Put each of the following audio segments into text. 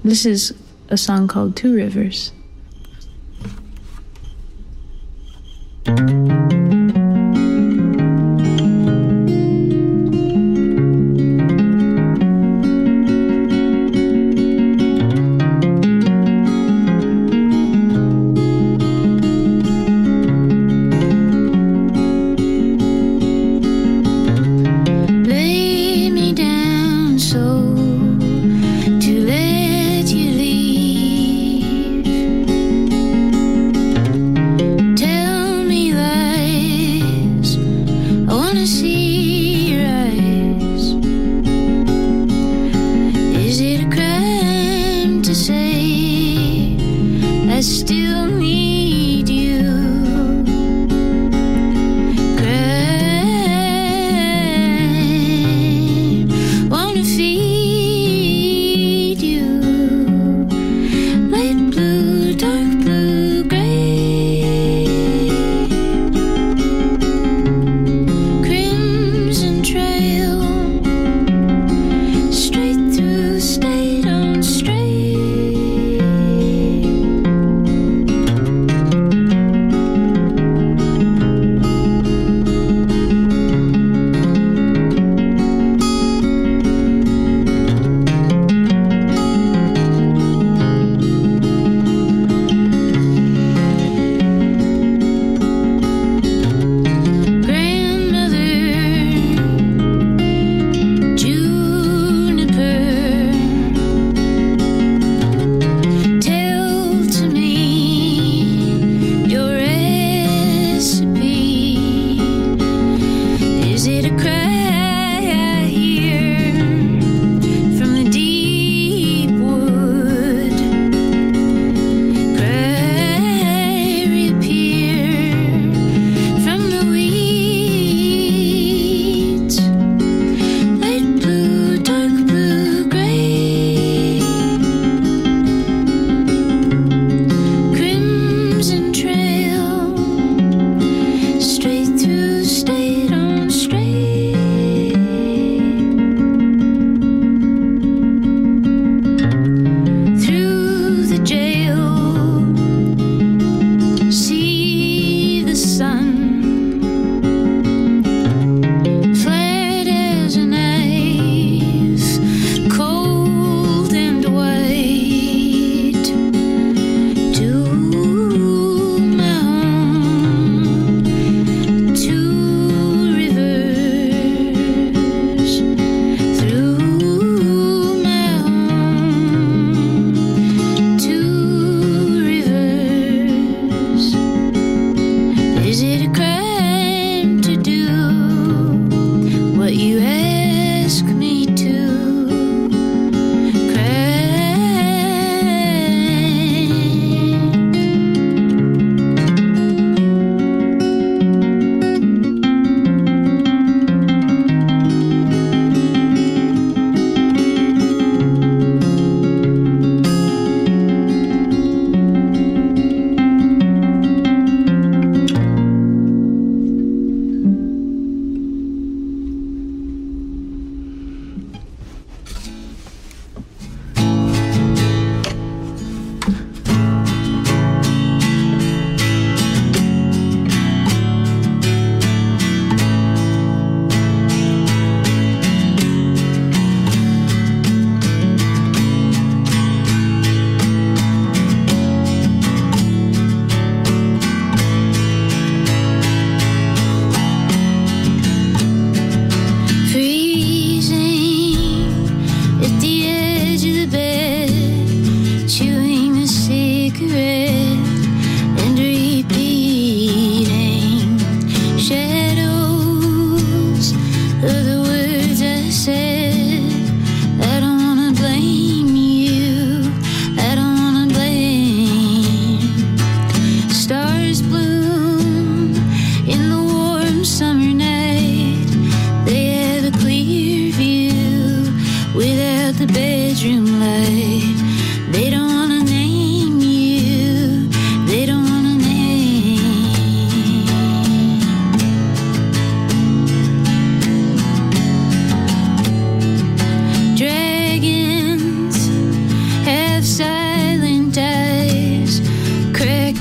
This is a song called Two Rivers.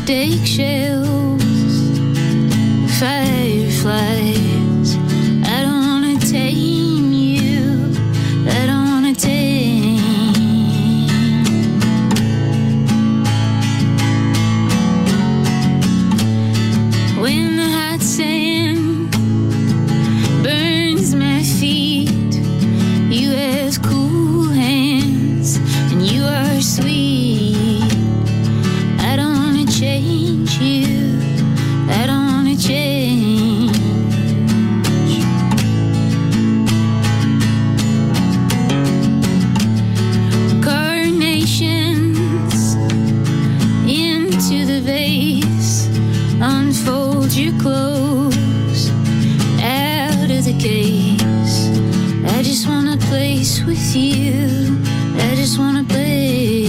steak shells, fireflies. I don't wanna tame you, I don't wanna tame. When the hot sand burns my feet, you have cool hands and you are sweet. I don't wanna change you, I don't wanna change. Carnations into the vase, unfold your clothes out of the case. I just want a place with you, I just want a place.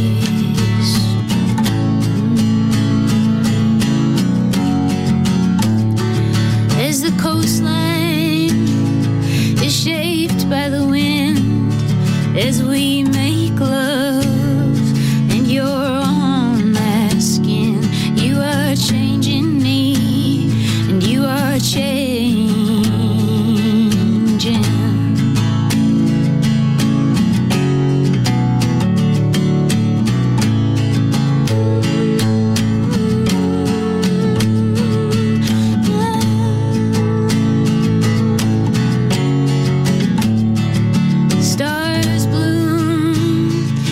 As the coastline is shaped by the wind, as we make love and you're on my skin, you are changing me and you are changing. Stars bloom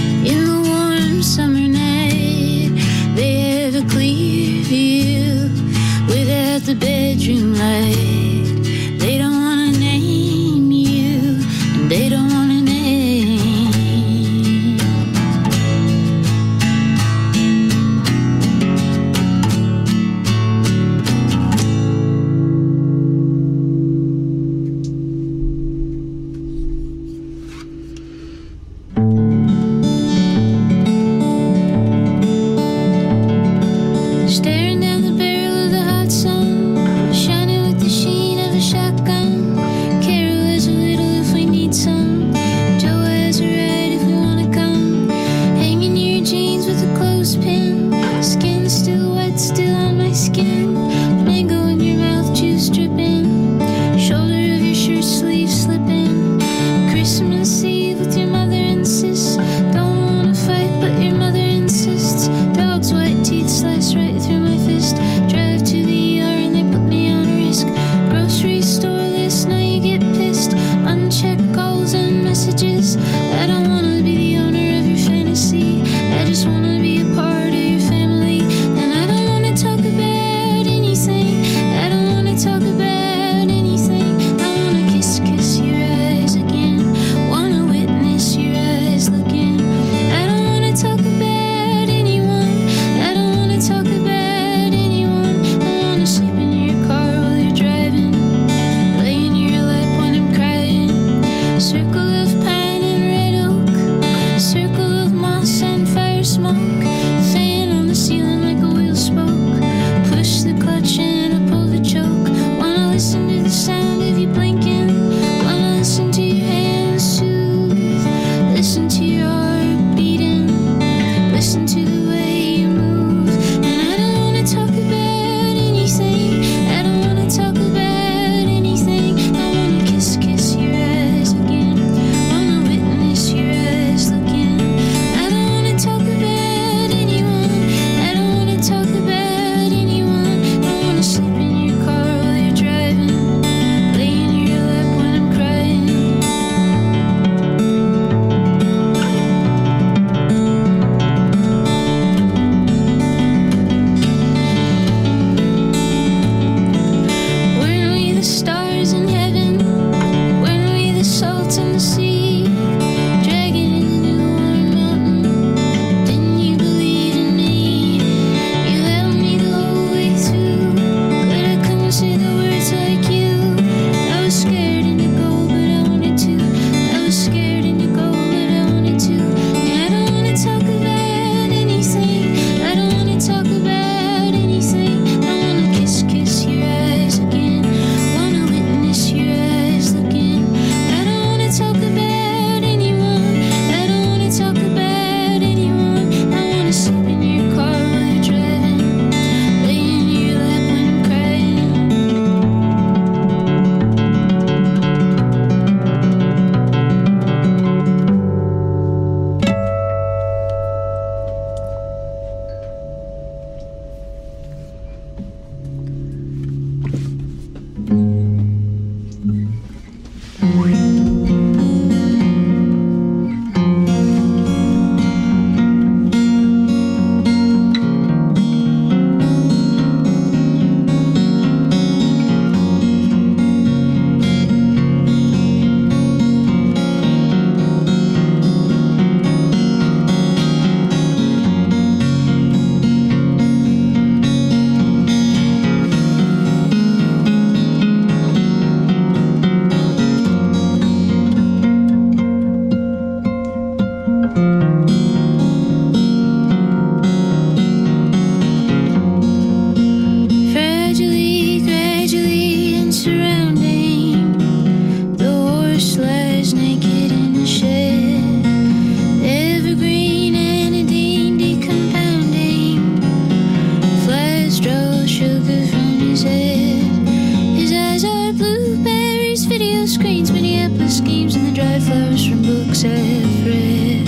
books have read.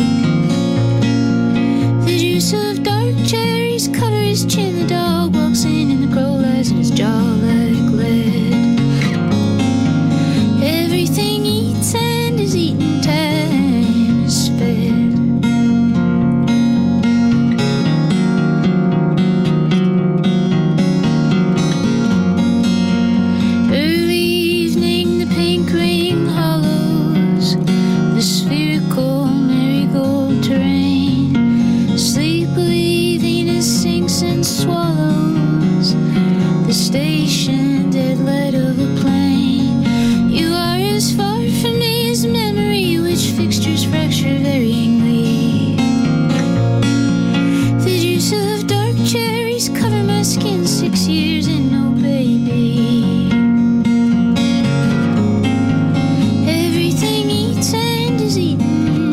The juice of dark cherries color his chin. The dog walks in and the crow lies in his jaw like lead. Everything eats and is eaten, time is fed. Swallows the station, dead light of a plane. You are as far from me as memory, which fixtures fracture varyingly. The juice of dark cherries cover my skin, 6 years and no baby. Everything eats and is eaten.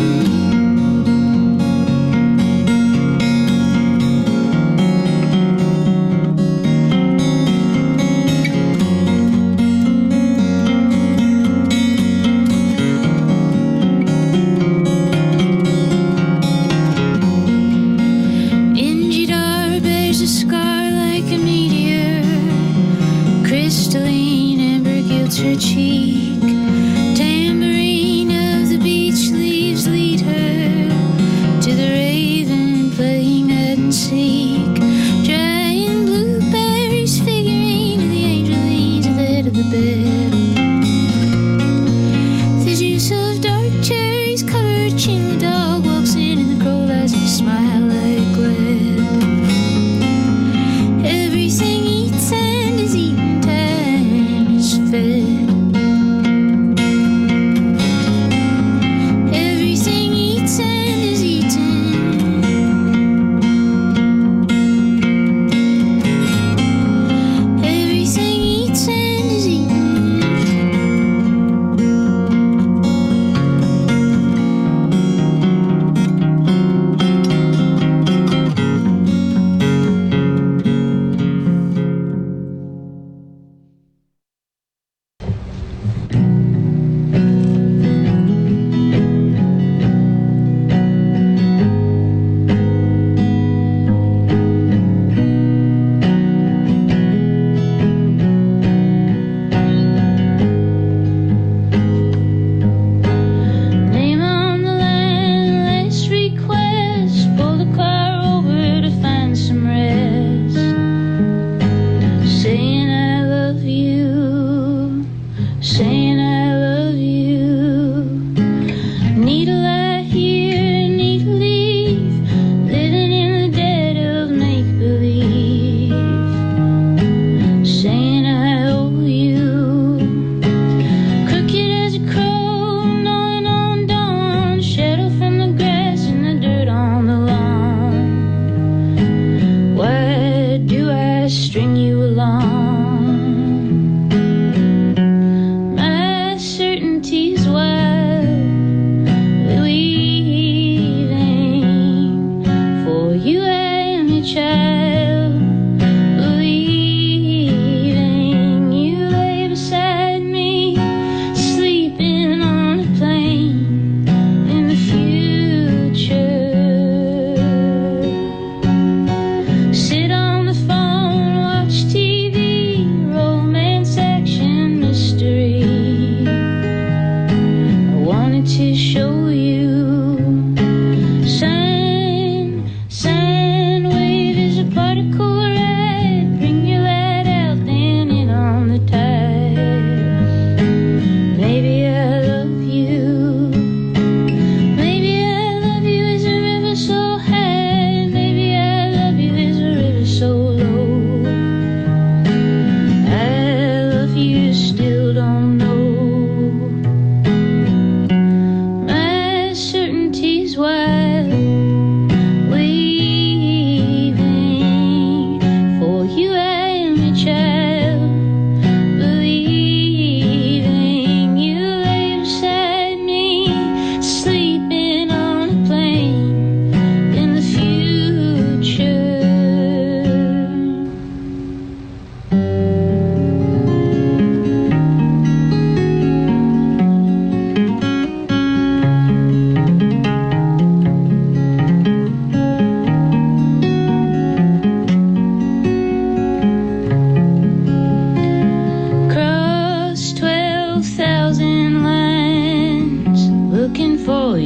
Crystalline amber gilds her cheek. Tambourine of the beach leaves lead her to the raven playing hide and seek. Drying blueberries figurine of the angel leans at the head of the bed. The juice of dark cherries cover her chin. The dog walks in and the crow lies in a smile like lead. Everything eats and is eaten, fed. Everything eats and is eaten. Everything eats and is eaten. Saying I love you. Need a light here, need to leave. Living in the dead of make-believe. Saying I owe you. Crooked as a crow, gnawing on dawn. Shadow from the grass and the dirt on the lawn. Why do I string you along? My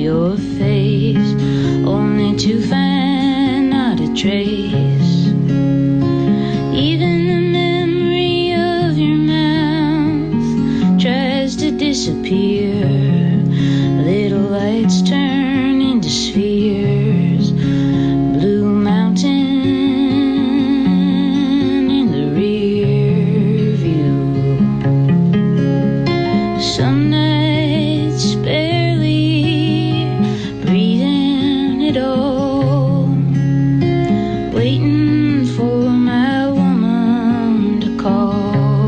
your face, only to find not a trace. Even the memory of your mouth tries to disappear. Little lights turn into spheres. Blue mountain in the rear view. Some nights barely breathing at all, waiting for my woman to call.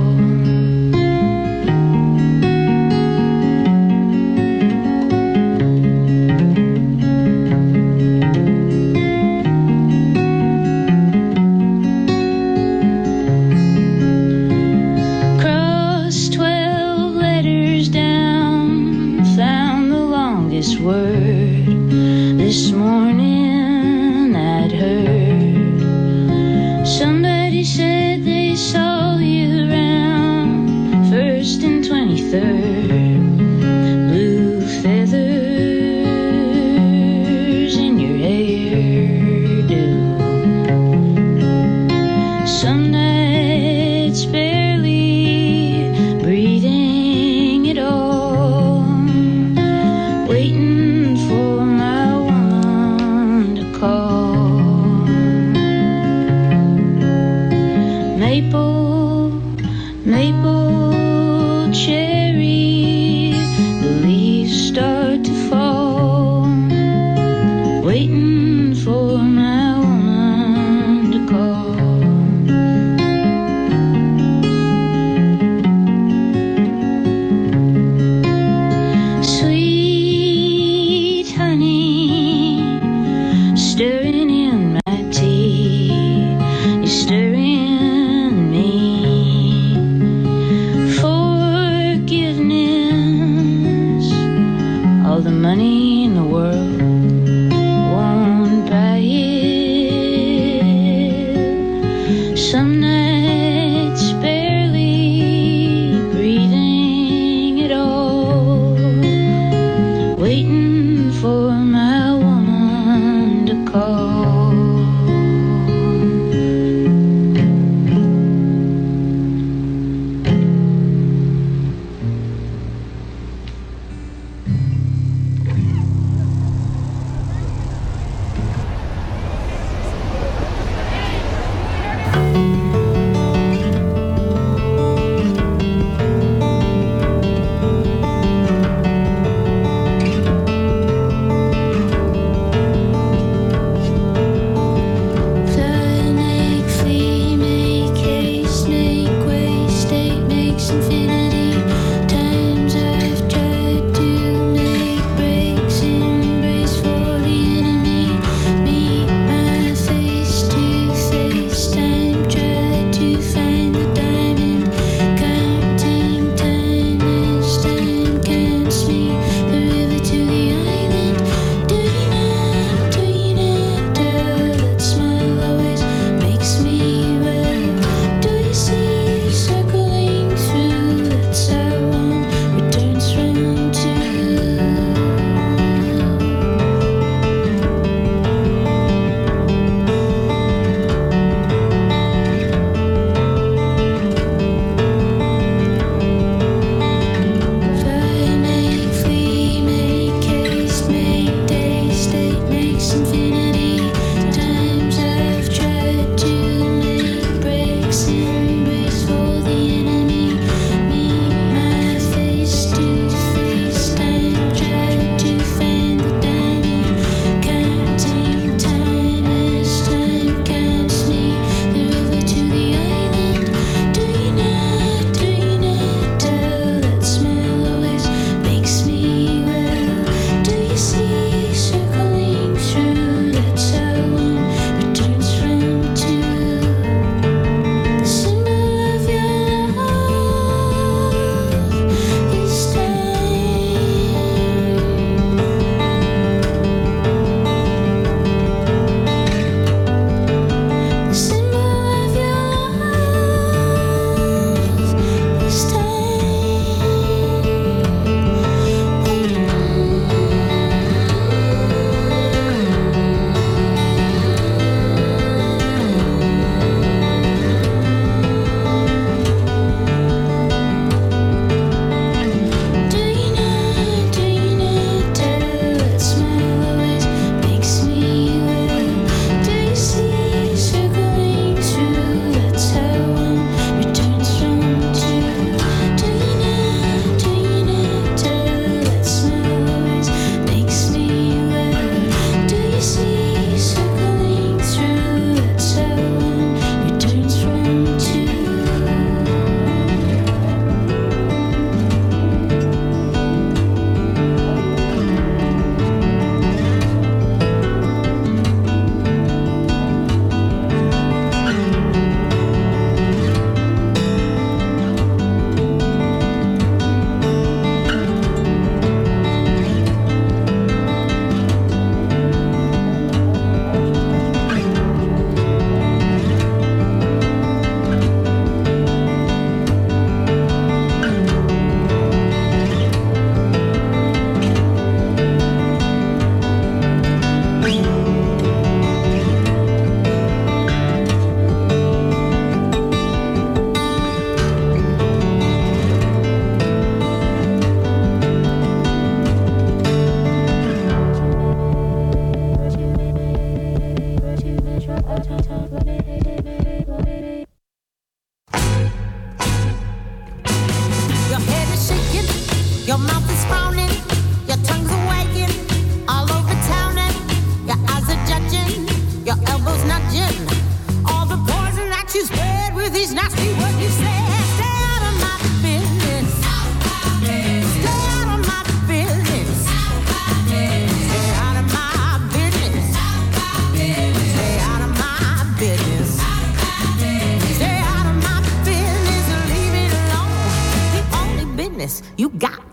Crossed 12 letters down, found the longest word. This morning I'd heard somebody said they saw you around 1st and 23rd. Blue feathers in your hairdo. Some nights barely breathing at all, waiting for my woman to call. Maple, maple, cherry, the leaves start to fall, waiting for my woman to call. Sweet honey, stirring in my tea, you're stirring me. Forgiveness, all the money in the world won't buy it. Some nights barely breathing at all, waiting for my woman to call.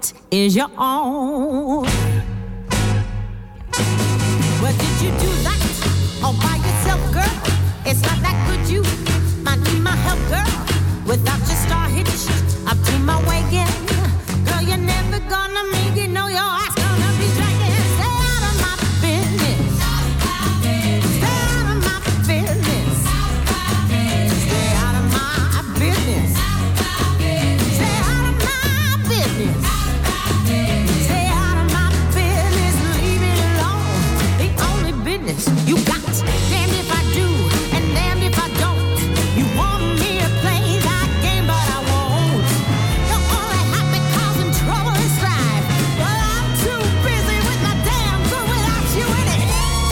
is your own. Well, did you do that all by yourself, girl? It's not that good, you might need my help, girl. Without your star hitch, up to my wagon. Girl, you're never gonna make it, no, your ass gonna be dragging. Stay out of my business. Stay out of my business. Stay out of my business. Stay out of my business. Stay out of my business. Leave it alone. The only business you got. Damned if I do, and damned if I don't. You want me to play that game, but I won't. You're only happy causing trouble and strife. But I'm too busy with my damn good without you in it.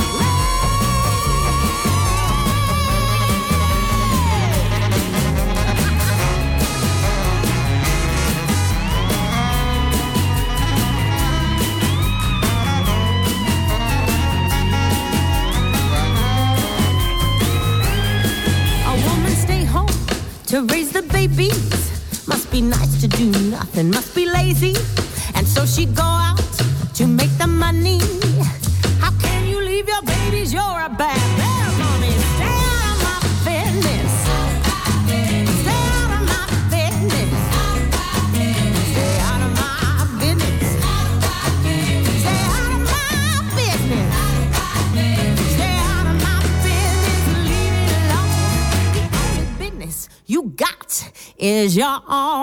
A woman stay home to raise the babies. Must be nice to do nothing, must be lazy. And so she go out to make the money. How can you leave your babies? You're a bad, bad mommy. Stay out of my business. Stay out of my business. Stay out of my business. Stay out of my business. Stay out of my business. Leave it alone. The only business you got is your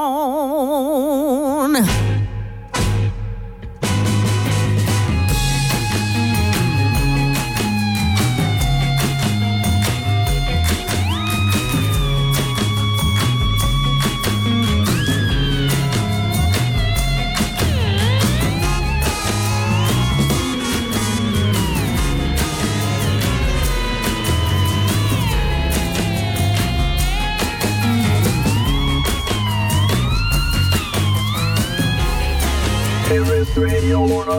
own. Here is Radio Lorna.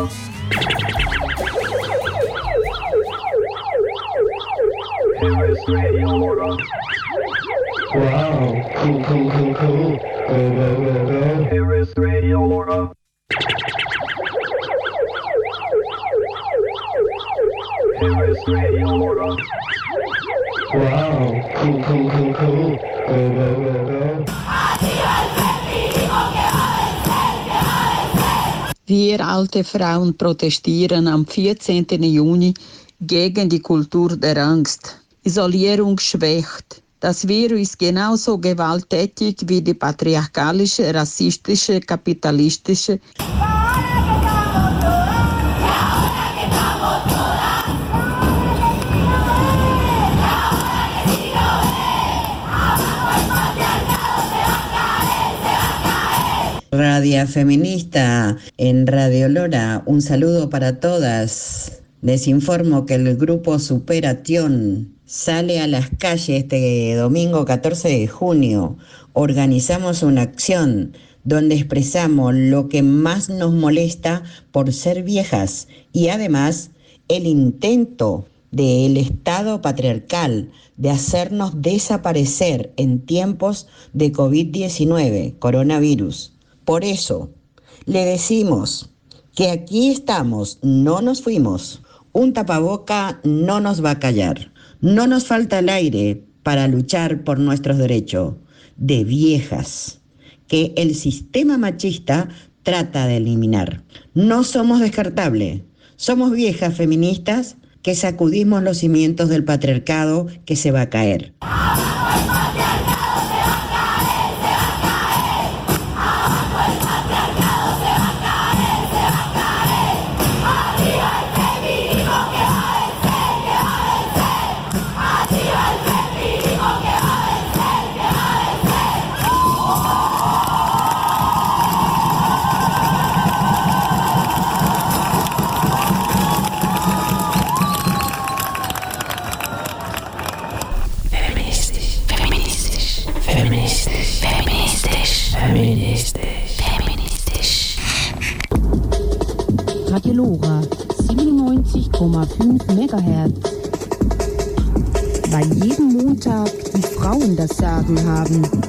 Here is Radio Lorna. Wow, cool, cool, cool, cool. Go, go, go, go. Here is Radio Lorna. Here is Radio Lorna. Wow, cool, cool, cool, cool. Go, go, go, go. Wir alte Frauen protestieren am 14. Juni gegen die Kultur der Angst. Isolierung schwächt. Das Virus genauso gewalttätig wie die patriarchalische, rassistische, kapitalistische Radio Feminista en Radio Lora, un saludo para todas. Les informo que el grupo Superación sale a las calles este domingo 14 de junio. Organizamos una acción donde expresamos lo que más nos molesta por ser viejas y además el intento del Estado patriarcal de hacernos desaparecer en tiempos de COVID-19, coronavirus. Por eso, le decimos que aquí estamos, no nos fuimos. Un tapaboca no nos va a callar. No nos falta el aire para luchar por nuestros derechos de viejas que el sistema machista trata de eliminar. No somos descartables. Somos viejas feministas que sacudimos los cimientos del patriarcado que se va a caer. Radio Lora 97,5 MHz. Weil jeden Montag die Frauen das Sagen haben.